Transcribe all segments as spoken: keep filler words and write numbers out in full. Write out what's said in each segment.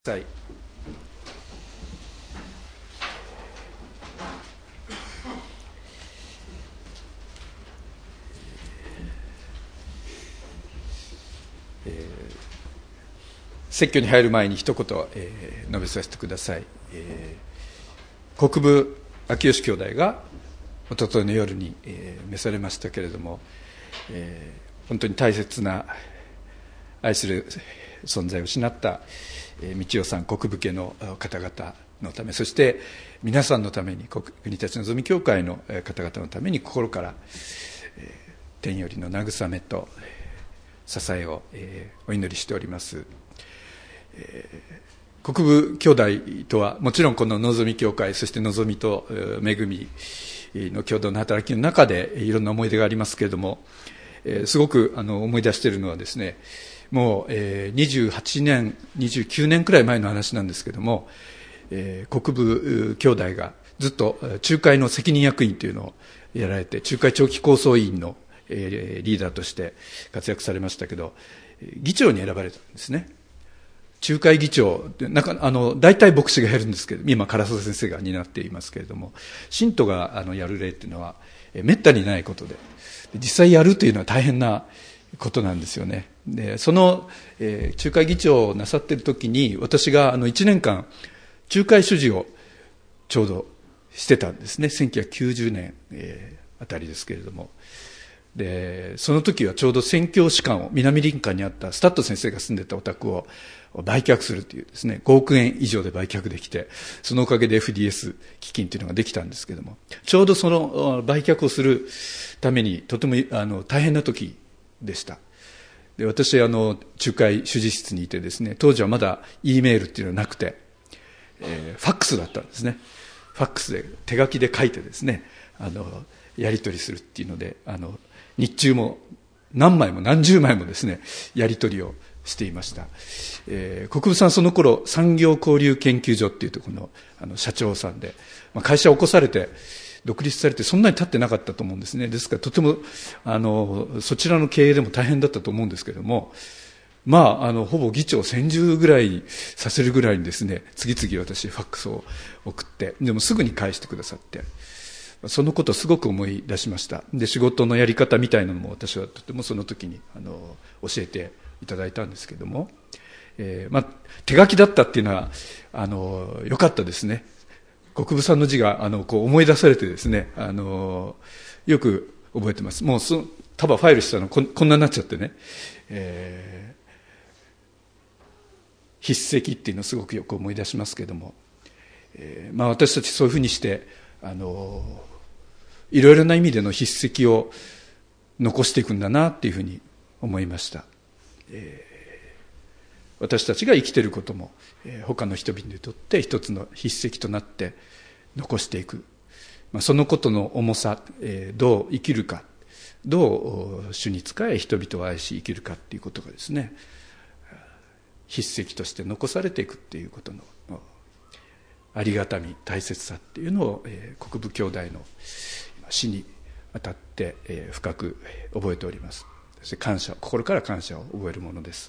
はい、えー、説教に入る前に一言、えー、述べさせてください。えー、国分秋吉兄弟がおとといの夜に、えー、召されましたけれども、えー、本当に大切な愛する存在を失った道代さん国分家の方々のため、そして皆さんのために、国立のぞみ教会の方々のために心から天よりの慰めと支えをお祈りしております。国分兄弟とはもちろんこののぞみ教会、そしてのぞみと恵みの共同の働きの中でいろんな思い出がありますけれども、すごくあの思い出しているのはですね、もう、えー、にじゅうはちねん、にじゅうきゅうねんくらい前の話なんですけども、えー、国分兄弟がずっと仲介の責任役員というのをやられて、仲介長期構想委員の、えー、リーダーとして活躍されましたけど、議長に選ばれたんですね。仲介議長、なんかあの大体牧師がやるんですけど、今唐沢先生が担っていますけれども、信徒があのやる例っていうのは、えー、めったにないことで、実際やるというのは大変なことなんですよね。でその、えー、仲介議長をなさっている時に、私があのいちねんかん仲介主事をちょうどしてたんですね。せんきゅうひゃくきゅうじゅうねん、えー、あたりですけれども、でその時はちょうど宣教士官を南林間にあったスタッド先生が住んでたお宅を売却するというですね、ごおくえん以上で売却できて、そのおかげで エフディーエス 基金というのができたんですけれども、ちょうどその売却をするためにとてもあの大変な時でした。で私あの仲介主事室にいてですね、当時はまだ E メールっていうのはなくて、えー、ファックスだったんですね。ファックスで手書きで書いてですね、あのやり取りするっていうので、あの日中も何枚も何十枚もですねやり取りをしていました。えー、国分さんその頃産業交流研究所っていうところ の, あの社長さんで、まあ、会社を起こされて独立されてそんなに経ってなかったと思うんですね。ですからとてもあのそちらの経営でも大変だったと思うんですけれども、まああのほぼ議長専従ぐらいさせるぐらいにですね、次々私ファックスを送って、でもすぐに返してくださって、そのことをすごく思い出しました。で仕事のやり方みたいなのも私はとてもその時にあの教えていただいたんですけども、えーまあ、手書きだったっていうのはあの良かったですね。国分さんの字があのこう思い出されてですね、あのよく覚えてます。もうそ束ファイルしたの こ, こんなになっちゃってね、えー、筆跡っていうのをすごくよく思い出しますけども、えーまあ、私たちそういうふうにしてあのいろいろな意味での筆跡を残していくんだなっていうふうに思いました。えー私たちが生きていることも、えー、他の人々にとって一つの筆跡となって残していく、まあ、そのことの重さ、えー、どう生きるか、どう主に仕え人々を愛し生きるかっていうことがですね、筆跡として残されていくっていうことのありがたみ、大切さっていうのを、えー、国分兄弟の死にあたって、えー、深く覚えております。そして感謝、心から感謝を覚えるものです。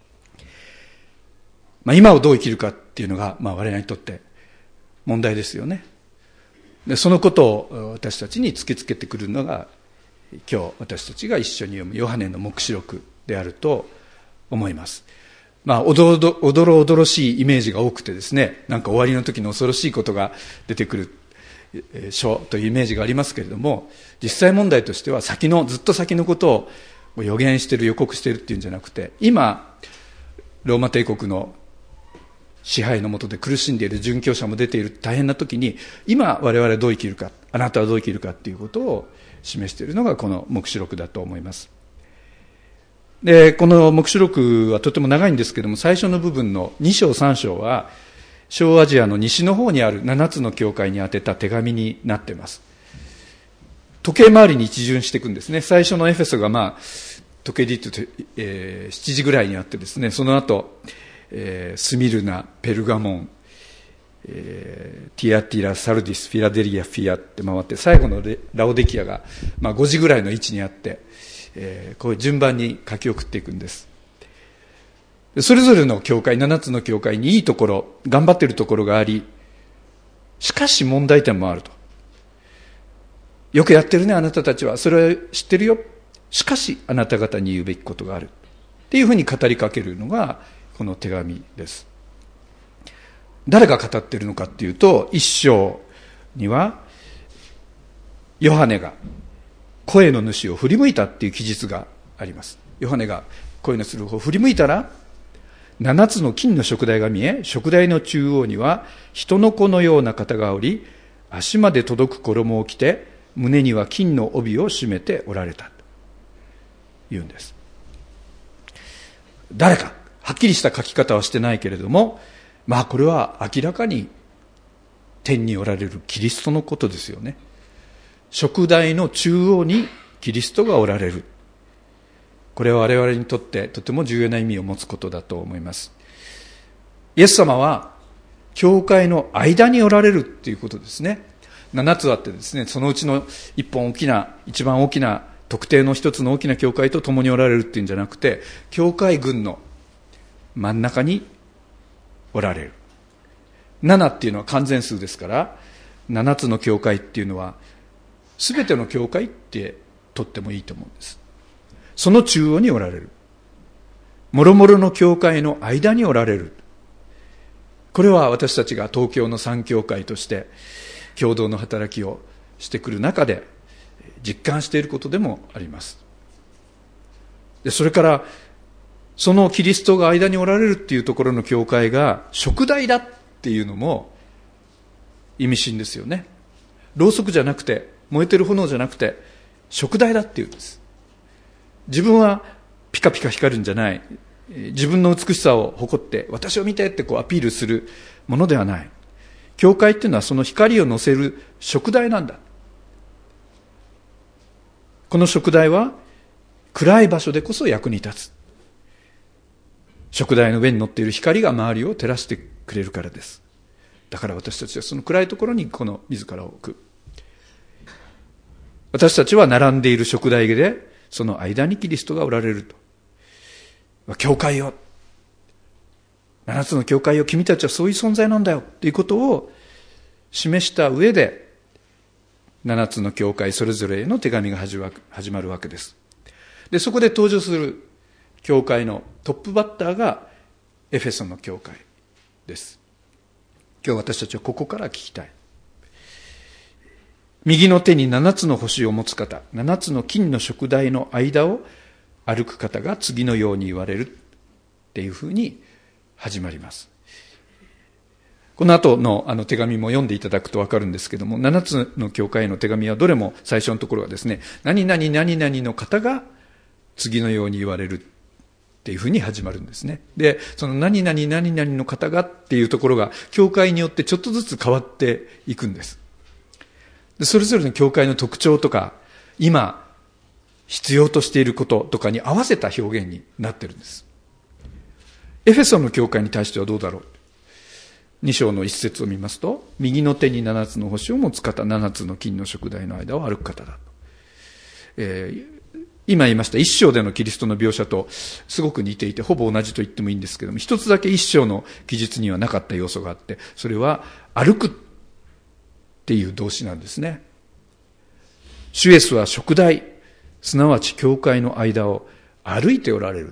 まあ、今をどう生きるかっていうのが、まあ、我々にとって問題ですよね。でそのことを私たちに突きつけてくるのが、今日私たちが一緒に読むヨハネの黙示録であると思います。まあ、おどろおどろおどろしいイメージが多くてですね、なんか終わりの時の恐ろしいことが出てくる書というイメージがありますけれども、実際問題としては先のずっと先のことを予言している、予告しているっていうんじゃなくて、今ローマ帝国の支配の下で苦しんでいる殉教者も出ている大変な時に、今我々はどう生きるか、あなたはどう生きるかということを示しているのがこの黙示録だと思います。でこの黙示録はとても長いんですけれども、最初の部分のに章さん章は小アジアの西の方にあるななつの教会に宛てた手紙になっています。時計回りに一巡していくんですね。最初のエフェソがまあ時計で言うと、えー、しちじぐらいにあってですね、その後えー、スミルナ、ペルガモン、えー、ティアティラ、サルディス、フィラデリア、フィアって回って、最後のラオデキアが、まあ、ごじぐらいの位置にあって、えー、こういう順番に書き送っていくんです。 それぞれの教会、七つの教会にいいところ、頑張っているところがあり、しかし問題点もあると。よくやってるね、あなたたちは。それは知ってるよ。しかし、あなた方に言うべきことがある。っていうふうに語りかけるのが、この手紙です。誰が語っているのかっていうと、一章には、ヨハネが声の主を振り向いたっていう記述があります。ヨハネが声のする方を振り向いたら、七つの金の燭台が見え、燭台の中央には人の子のような方がおり、足まで届く衣を着て、胸には金の帯を締めておられたと言うんです。誰か、はっきりした書き方はしてないけれども、まあこれは明らかに天におられるキリストのことですよね。燭台の中央にキリストがおられる。これは我々にとってとても重要な意味を持つことだと思います。イエス様は教会の間におられるっていうことですね。七つあってですね、そのうちの一本大きな、一番大きな特定の一つの大きな教会と共におられるっていうんじゃなくて、教会群の真ん中におられる。七っていうのは完全数ですから、七つの教会っていうのはすべての教会って取ってもいいと思うんです。その中央におられる。もろもろの教会の間におられる。これは私たちが東京の三教会として共同の働きをしてくる中で実感していることでもあります。で、それからそのキリストが間におられるっていうところの教会が燭台だっていうのも意味深ですよね。ろうそくじゃなくて、燃えてる炎じゃなくて燭台だっていうんです。自分はピカピカ光るんじゃない。自分の美しさを誇って私を見てってこうアピールするものではない。教会っていうのはその光を乗せる燭台なんだ。この燭台は暗い場所でこそ役に立つ。燭台の上に乗っている光が周りを照らしてくれるからです。だから私たちはその暗いところにこの自らを置く。私たちは並んでいる燭台でその間にキリストがおられると。教会よ。七つの教会よ。君たちはそういう存在なんだよ。ということを示した上で、七つの教会それぞれへの手紙が始まるわけです。で、そこで登場する教会のトップバッターがエフェソの教会です。今日私たちはここから聞きたい。右の手に七つの星を持つ方、七つの金の燭台の間を歩く方が次のように言われるっていうふうに始まります。この後のあの手紙も読んでいただくとわかるんですけども、七つの教会の手紙はどれも最初のところはですね、何々何々の方が次のように言われるっていうふうに始まるんですね。で、その何々何々の方がっていうところが教会によってちょっとずつ変わっていくんです。で、それぞれの教会の特徴とか、今必要としていることとかに合わせた表現になってるんです。エフェソの教会に対してはどうだろう。に章の一節を見ますと、右の手に七つの星を持つ方、七つの金の燭台の間を歩く方だと。えー、今言いました一章でのキリストの描写とすごく似ていて、ほぼ同じと言ってもいいんですけども、一つだけ一章の記述にはなかった要素があって、それは歩くっていう動詞なんですね。主イエスは燭台、すなわち教会の間を歩いておられる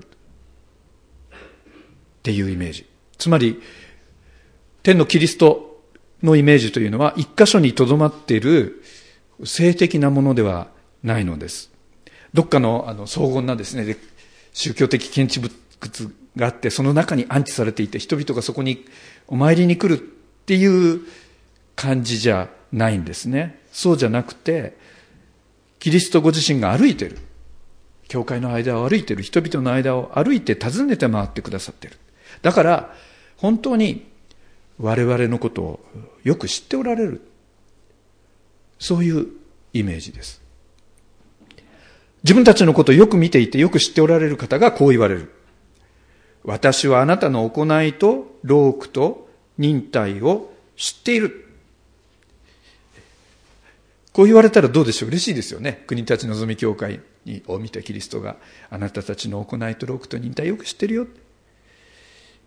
っていうイメージ。つまり、天のキリストのイメージというのは一箇所にとどまっている性的なものではないのです。どっかのあの荘厳なですね、宗教的建築物があって、その中に安置されていて、人々がそこにお参りに来るっていう感じじゃないんですね。そうじゃなくて、キリストご自身が歩いている。教会の間を歩いている。人々の間を歩いて訪ねて回ってくださっている。だから、本当に我々のことをよく知っておられる。そういうイメージです。自分たちのことをよく見ていてよく知っておられる方がこう言われる。私はあなたの行いと労苦と忍耐を知っている。こう言われたらどうでしょう。嬉しいですよね。国立のぞみ教会を見てキリストがあなたたちの行いと労苦と忍耐をよく知ってるよ。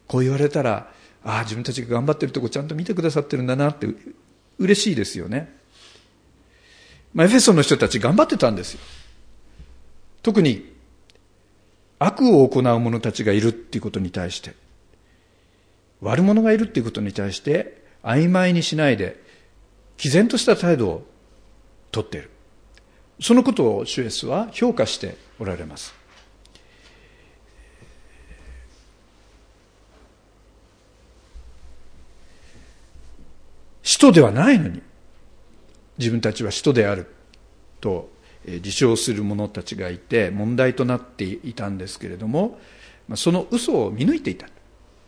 こう言われたら、ああ、自分たちが頑張ってるとこちゃんと見てくださってるんだなって嬉しいですよね。まあ、エフェソの人たち頑張ってたんですよ。特に悪を行う者たちがいるっていうことに対して、悪者がいるっていうことに対して曖昧にしないで毅然とした態度をとっている。そのことを主イエスは評価しておられます。使徒ではないのに、自分たちは使徒であると自称する者たちがいて問題となっていたんですけれども、その嘘を見抜いていた。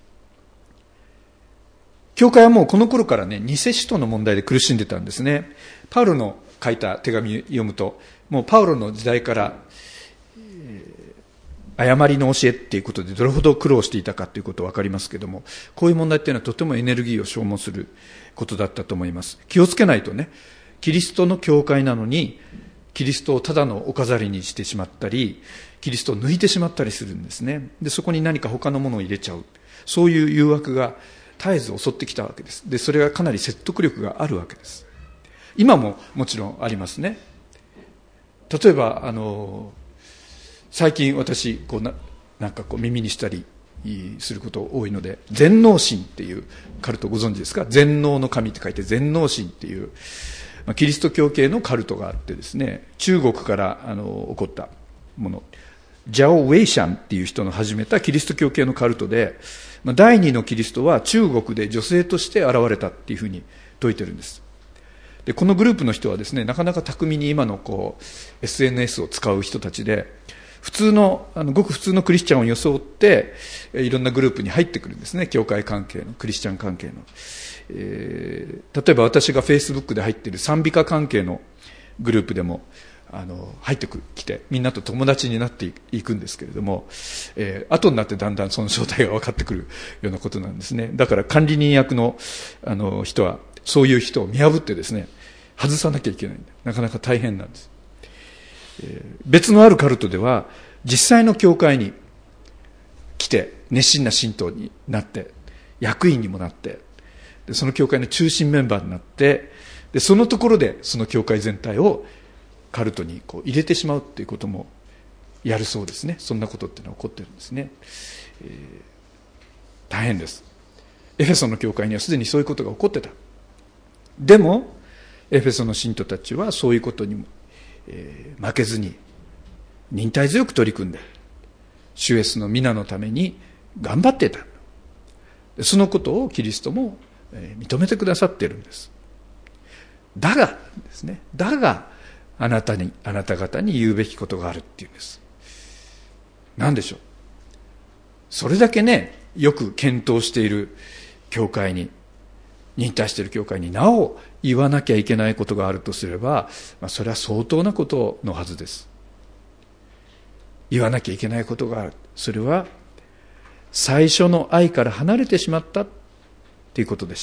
教会はもうこの頃からね、偽使徒の問題で苦しんでたんですね。パウロの書いた手紙を読むと、もうパウロの時代から、えー、誤りの教えっていうことでどれほど苦労していたかということが分かりますけれども、こういう問題っていうのはとてもエネルギーを消耗することだったと思います。気をつけないとね、キリストの教会なのに、キリストをただのお飾りにしてしまったり、キリストを抜いてしまったりするんですね。で、そこに何か他のものを入れちゃう。そういう誘惑が絶えず襲ってきたわけです。で、それがかなり説得力があるわけです。今ももちろんありますね。例えば、あの、最近私、こうな、なんかこう耳にしたりすること多いので、全能神っていうカルトご存知ですか？全能の神って書いて全能神っていう、キリスト教系のカルトがあってですね、中国からあの起こったもの、ジャオ・ウェイシャンっていう人の始めたキリスト教系のカルトで、第二のキリストは中国で女性として現れたっていうふうに説いてるんです。で、このグループの人はですね、なかなか巧みに今のこう エスエヌエス を使う人たちで、普通の、あのごく普通のクリスチャンを装っていろんなグループに入ってくるんですね。教会関係の、クリスチャン関係の。えー、例えば私がフェイスブックで入っている賛美歌関係のグループでもあの入ってきてみんなと友達になっていくんですけれども、えー、後になってだんだんその正体が分かってくるようなことなんですね。だから管理人役の、あの人はそういう人を見破ってですね、外さなきゃいけない。なかなか大変なんです。えー、別のあるカルトでは実際の教会に来て熱心な信徒になって役員にもなってでその教会の中心メンバーになってでそのところでその教会全体をカルトにこう入れてしまうっていうこともやるそうですね。そんなことっていうのは起こってるんですね。えー、大変です。エフェソの教会にはすでにそういうことが起こってた。でもエフェソの信徒たちはそういうことにも、えー、負けずに忍耐強く取り組んで主イエスの皆のために頑張っていた。そのことをキリストも認めてくださっているんです。だがですね、だがあなたに、あなた方に言うべきことがあるっていうんです。何でしょう。それだけね、よく検討している教会に、忍耐している教会になお言わなきゃいけないことがあるとすれば、まあ、それは相当なことのはずです。言わなきゃいけないことがある。それは最初の愛から離れてしまったということでした。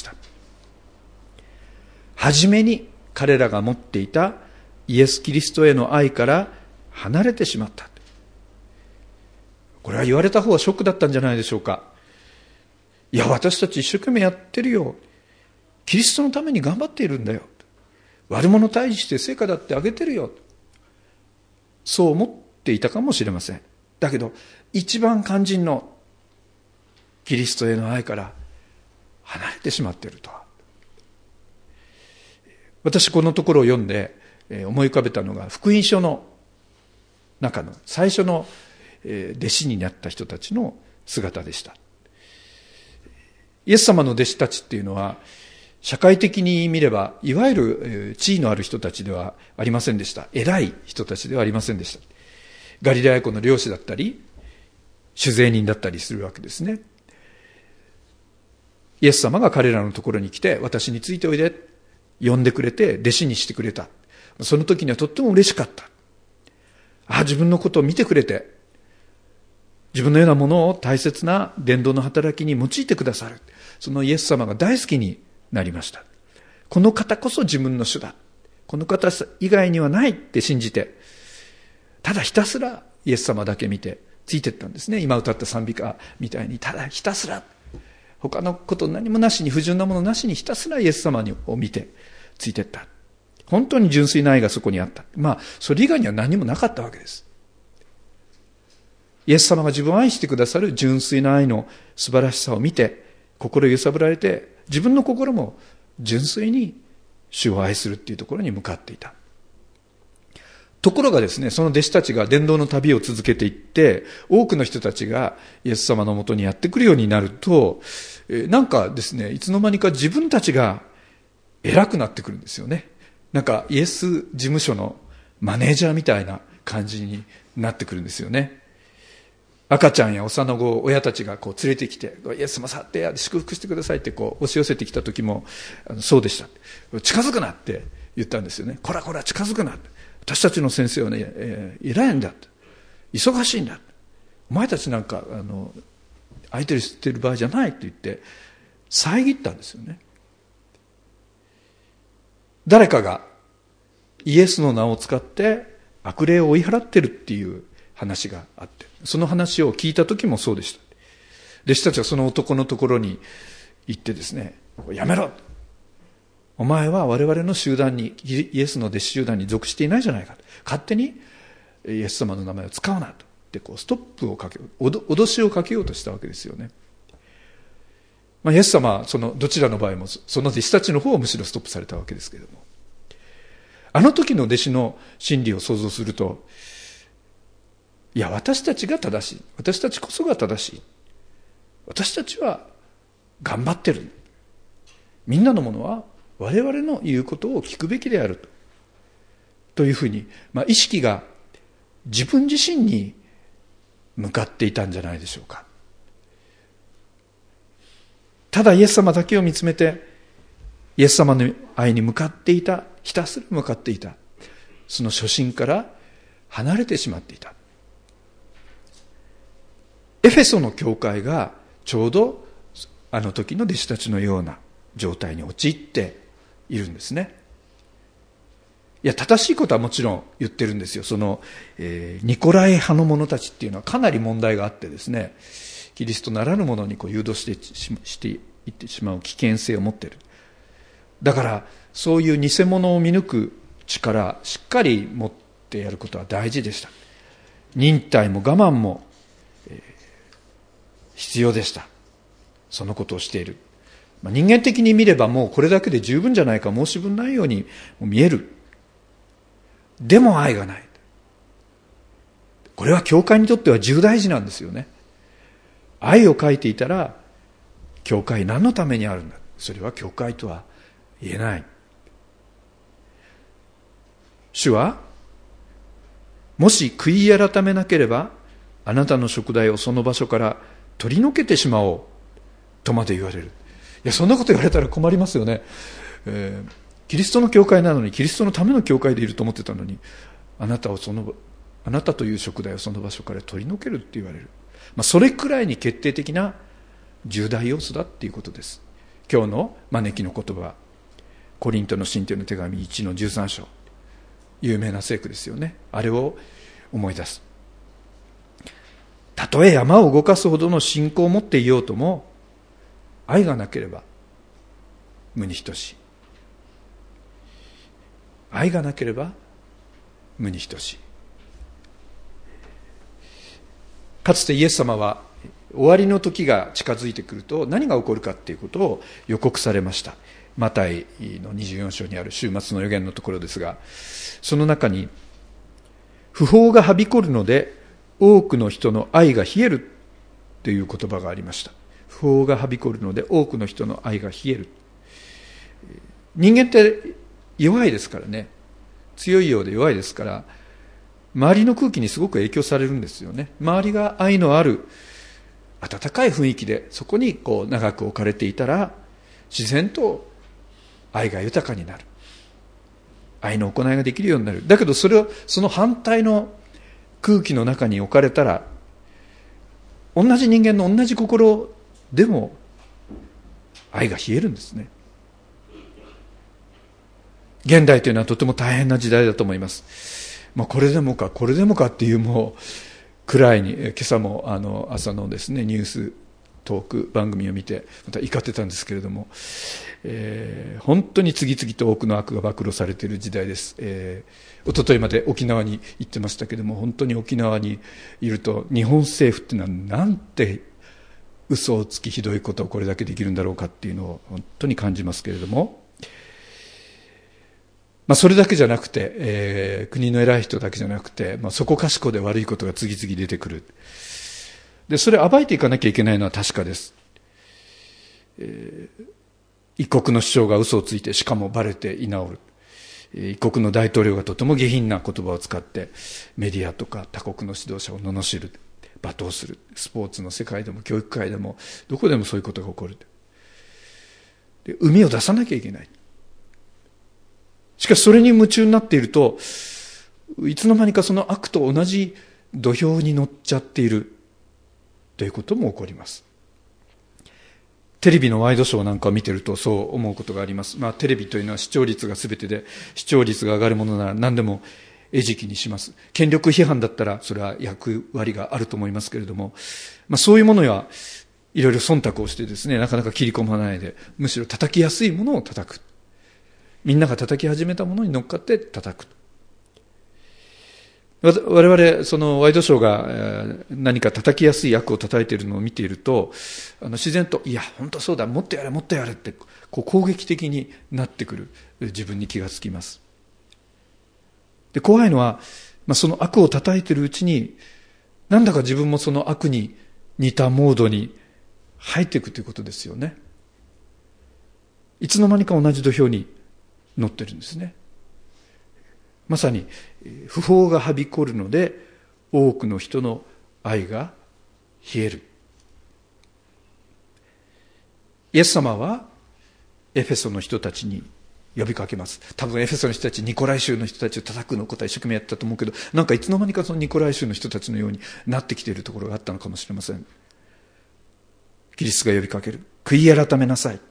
はじめに彼らが持っていたイエス・キリストへの愛から離れてしまった。これは言われた方はショックだったんじゃないでしょうか。いや、私たち一生懸命やってるよ。キリストのために頑張っているんだよ。悪者退治して成果だってあげてるよ。そう思っていたかもしれません。だけど、一番肝心のキリストへの愛から離れてしまっているとは。私このところを読んで思い浮かべたのが福音書の中の最初の弟子になった人たちの姿でした。イエス様の弟子たちっていうのは社会的に見ればいわゆる地位のある人たちではありませんでした。偉い人たちではありませんでした。ガリラヤ湖の漁師だったり酒税人だったりするわけですね。イエス様が彼らのところに来て私についておいで呼んでくれて弟子にしてくれた。その時にはとっても嬉しかった。ああ、自分のことを見てくれて自分のようなものを大切な伝道の働きに用いてくださる。そのイエス様が大好きになりました。この方こそ自分の主だ。この方以外にはないって信じて、ただひたすらイエス様だけ見てついていったんですね。今歌った賛美歌みたいにただひたすら他のこと何もなしに、不純なものなしにひたすらイエス様を見てついていった。本当に純粋な愛がそこにあった。まあ、それ以外には何もなかったわけです。イエス様が自分を愛してくださる純粋な愛の素晴らしさを見て、心揺さぶられて、自分の心も純粋に主を愛するっていうところに向かっていた。ところがですね、その弟子たちが伝道の旅を続けていって、多くの人たちがイエス様のもとにやってくるようになると、なんかですね、いつの間にか自分たちが偉くなってくるんですよね。なんかイエス事務所のマネージャーみたいな感じになってくるんですよね。赤ちゃんや幼子を親たちがこう連れてきて、イエス様触ってや祝福してくださいってこう押し寄せてきた時もそうでした。近づくなって言ったんですよね。こらこら近づくなって。私たちの先生はね、えー、偉いんだって。忙しいんだって。お前たちなんか、あの、相手にしてる場合じゃないって言って、遮ったんですよね。誰かがイエスの名を使って悪霊を追い払ってるっていう話があって、その話を聞いた時もそうでした。弟子たちはその男のところに行ってですね、やめろ！お前は我々の集団に、イエスの弟子集団に属していないじゃないか。勝手にイエス様の名前を使うなと。で、こう、ストップをかけよう、脅しをかけようとしたわけですよね。まあ、イエス様は、その、どちらの場合も、その弟子たちの方をむしろストップされたわけですけれども。あの時の弟子の心理を想像すると、いや、私たちが正しい。私たちこそが正しい。私たちは頑張ってる。みんなのものは、我々の言うことを聞くべきであると。というふうに、まあ、意識が自分自身に向かっていたんじゃないでしょうか。ただイエス様だけを見つめて、イエス様の愛に向かっていた、ひたすら向かっていた。その初心から離れてしまっていた。エフェソの教会がちょうどあの時の弟子たちのような状態に陥っているんですね。いや、正しいことはもちろん言ってるんですよ。その、えー、ニコライ派の者たちっていうのはかなり問題があってですね、キリストならぬものにこう誘導してし、していってしまう危険性を持っている。だから、そういう偽物を見抜く力、しっかり持ってやることは大事でした。忍耐も我慢も、えー、必要でした。そのことをしている。人間的に見ればもうこれだけで十分じゃないか、申し分ないように見える。でも愛がない。これは教会にとっては重大事なんですよね。愛を書いていたら、教会何のためにあるんだ。それは教会とは言えない。主は、もし悔い改めなければ、あなたの食材をその場所から取り除けてしまおう。とまで言われる。いや、そんなこと言われたら困りますよね。えー、キリストの教会なのに、キリストのための教会でいると思ってたのに、あなたをその、あなたという食材をその場所から取り除けるって言われる。まあ、それくらいに決定的な重大要素だっていうことです。今日の招きの言葉は、コリントの信徒の手紙いちのじゅうさん章。有名な聖句ですよね。あれを思い出す。たとえ山を動かすほどの信仰を持っていようとも、愛がなければ無に等しい。愛がなければ無に等しい。かつてイエス様は終わりの時が近づいてくると何が起こるかっていうことを予告されました。マタイのにじゅうよん章にある終末の予言のところですが、その中に不法がはびこるので多くの人の愛が冷えるという言葉がありました。不法がはびこるので多くの人の愛が冷える。人間って弱いですからね。強いようで弱いですから、周りの空気にすごく影響されるんですよね。周りが愛のある温かい雰囲気でそこにこう長く置かれていたら、自然と愛が豊かになる。愛の行いができるようになる。だけどそれを、その反対の空気の中に置かれたら、同じ人間の同じ心でも愛が冷えるんですね。現代というのはとても大変な時代だと思います。まあ、これでもかこれでもかっていうもうくらいに、今朝もあの朝のですねニューストーク番組を見てまた怒ってたんですけれども、えー、本当に次々と多くの悪が暴露されている時代です。えー、一昨日まで沖縄に行ってましたけれども、本当に沖縄にいると日本政府っていうのはなんて嘘をつきひどいことをこれだけできるんだろうかっていうのを本当に感じますけれども、まあ、それだけじゃなくて、えー、国の偉い人だけじゃなくて、まあ、そこかしこで悪いことが次々出てくる。で、それを暴いていかなきゃいけないのは確かです。えー、一国の首相が嘘をついて、しかもバレて居直る。一国の大統領がとても下品な言葉を使ってメディアとか他国の指導者を罵る、罵倒する。スポーツの世界でも教育界でもどこでもそういうことが起こる。で、膿を出さなきゃいけない。しかしそれに夢中になっていると、いつの間にかその悪と同じ土俵に乗っちゃっているということも起こります。テレビのワイドショーなんかを見てるとそう思うことがあります。まあテレビというのは視聴率が全てで、視聴率が上がるものなら何でも餌食にします。権力批判だったらそれは役割があると思いますけれども、まあそういうものはいろいろ忖度をしてですね、なかなか切り込まないで、むしろ叩きやすいものを叩く。みんなが叩き始めたものに乗っかって叩く。我々、そのワイドショーが何か叩きやすい役を叩いているのを見ていると、あの自然と、いや、本当そうだ、もっとやれ、もっとやれって、こう攻撃的になってくる自分に気がつきます。で、怖いのは、まあ、その悪を叩いているうちに、なんだか自分もその悪に似たモードに入っていくということですよね。いつの間にか同じ土俵に乗ってるんですね。まさに不法がはびこるので多くの人の愛が冷える。イエス様はエフェソの人たちに呼びかけます。多分エフェソの人たち、ニコライ宗の人たちを叩くのことは一生懸命やったと思うけど、なんかいつの間にかそのニコライ宗の人たちのようになってきているところがあったのかもしれません。キリストが呼びかける。悔い改めなさい。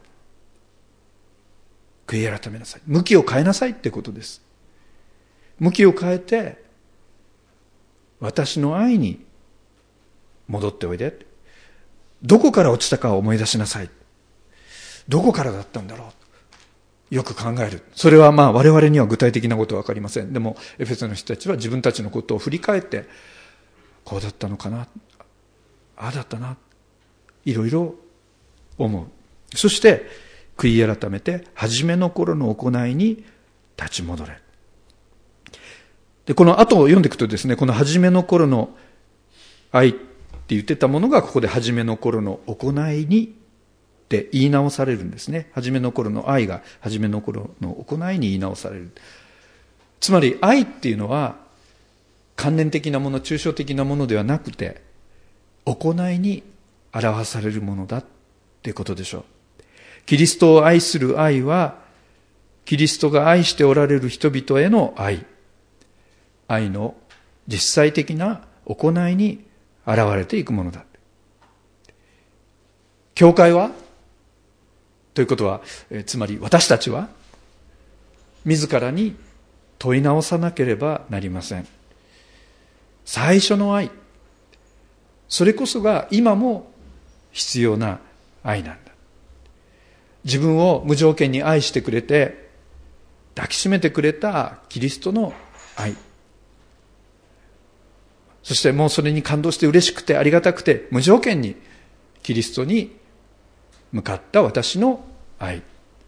悔い改めなさい。向きを変えなさいってことです。向きを変えて、私の愛に戻っておいで。どこから落ちたかを思い出しなさい。どこからだったんだろう。よく考える。それはまあ我々には具体的なことはわかりません。でもエフェソの人たちは自分たちのことを振り返って、こうだったのかな。ああだったな。いろいろ思う。そして、悔い改めて、初めの頃の行いに立ち戻れ。で、この後を読んでいくとですね、この初めの頃の愛って言ってたものが、ここで初めの頃の行いにって言い直されるんですね。初めの頃の愛が、初めの頃の行いに言い直される。つまり、愛っていうのは、観念的なもの、抽象的なものではなくて、行いに表されるものだっていうことでしょう。キリストを愛する愛は、キリストが愛しておられる人々への愛。愛の実際的な行いに現れていくものだ。教会はということは、えつまり私たちは、自らに問い直さなければなりません。最初の愛。それこそが今も必要な愛なんだ。自分を無条件に愛してくれて抱きしめてくれたキリストの愛、そしてもうそれに感動して嬉しくてありがたくて無条件にキリストに向かった私の愛、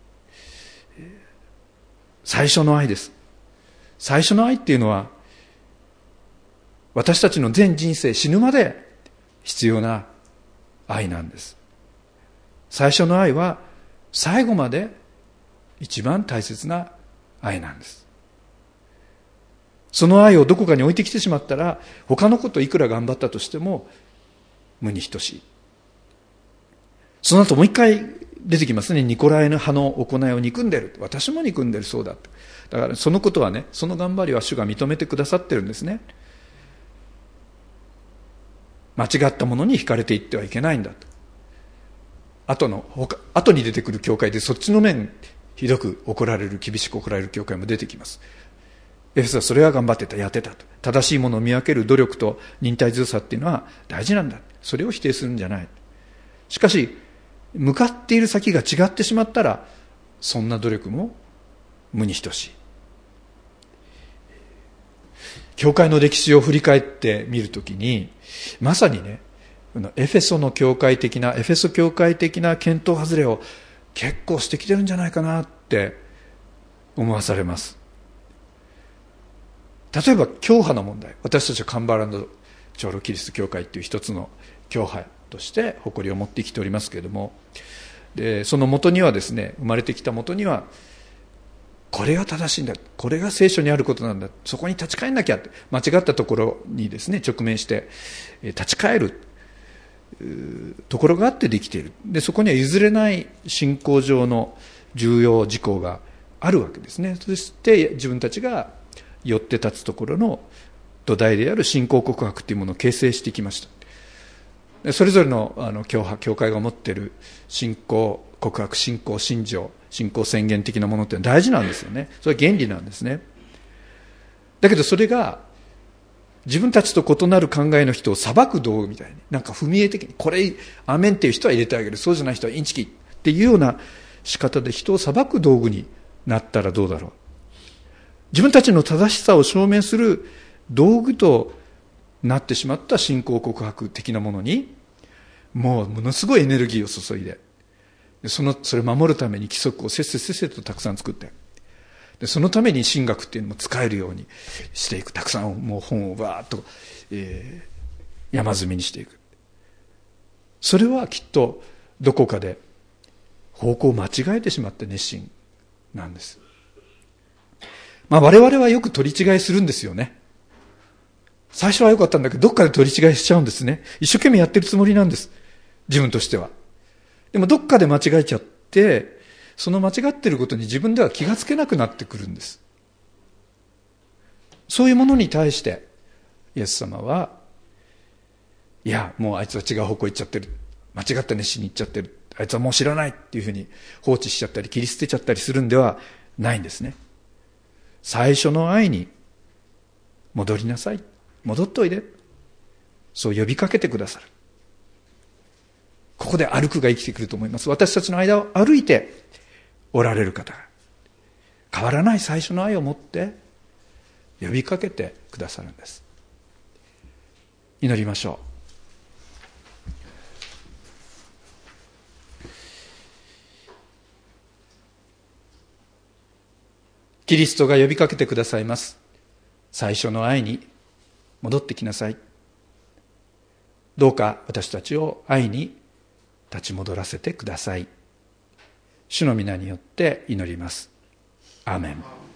最初の愛です。最初の愛っていうのは私たちの全人生死ぬまで必要な愛なんです。最初の愛は最後まで一番大切な愛なんです。その愛をどこかに置いてきてしまったら、他のこといくら頑張ったとしても無に等しい。その後もう一回出てきますね。ニコライ派の行いを憎んでる。私も憎んでるそうだ。だからそのことはね、その頑張りは主が認めてくださってるんですね。間違ったものに惹かれていってはいけないんだと。後の、他、後に出てくる教会でそっちの面、ひどく怒られる、厳しく怒られる教会も出てきます。エフェソはそれは頑張ってた、やってたと。正しいものを見分ける努力と忍耐強さっていうのは大事なんだ。それを否定するんじゃない。 しかし向かっている先が違ってしまったら、そんな努力も無に等しい。教会の歴史を振り返ってみるときに、まさにね、エフェソの教会的なエフェソ教会的な見当外れを結構してきてるんじゃないかなって思わされます。例えば教派の問題、私たちはカンバーランド長老キリスト教会という一つの教派として誇りを持って生きておりますけれども、でその元にはですね、生まれてきた元には、これが正しいんだ、これが聖書にあることなんだ、そこに立ち返んなきゃって、間違ったところにですね直面して立ち返るところがあってできている。でそこには譲れない信仰上の重要事項があるわけですね。そして自分たちが寄って立つところの土台である信仰告白というものを形成してきました。それぞれのあの教派教会が持っている信仰告白、信仰信条、信仰宣言的なものって大事なんですよね。それは原理なんですね。だけどそれが自分たちと異なる考えの人を裁く道具みたいに、なんか踏み絵的に、これアメンっていう人は入れてあげる、そうじゃない人はインチキっていうような仕方で人を裁く道具になったらどうだろう。自分たちの正しさを証明する道具となってしまった信仰告白的なものに、もうものすごいエネルギーを注いで、そのそれを守るために規則をせっせせっせとたくさん作って、でそのために神学っていうのも使えるようにしていく。たくさんもう本をバーッと、えー、山積みにしていく。それはきっとどこかで方向を間違えてしまった熱心なんです。まあ我々はよく取り違いするんですよね。最初は良かったんだけど、どっかで取り違いしちゃうんですね。一生懸命やってるつもりなんです。自分としては。でもどっかで間違えちゃって、その間違っていることに自分では気がつけなくなってくるんです。そういうものに対してイエス様は、いやもうあいつは違う方向行っちゃってる、間違った熱心に行っちゃってる、あいつはもう知らないっていうふうに放置しちゃったり切り捨てちゃったりするんではないんですね。最初の愛に戻りなさい、戻っといで、そう呼びかけてくださる。ここで歩くが生きてくると思います。私たちの間を歩いておられる方が変わらない最初の愛を持って呼びかけてくださるんです。祈りましょう。キリストが呼びかけてくださいます。最初の愛に戻ってきなさい。どうか私たちを愛に立ち戻らせてください。主の皆によって祈ります。アーメン。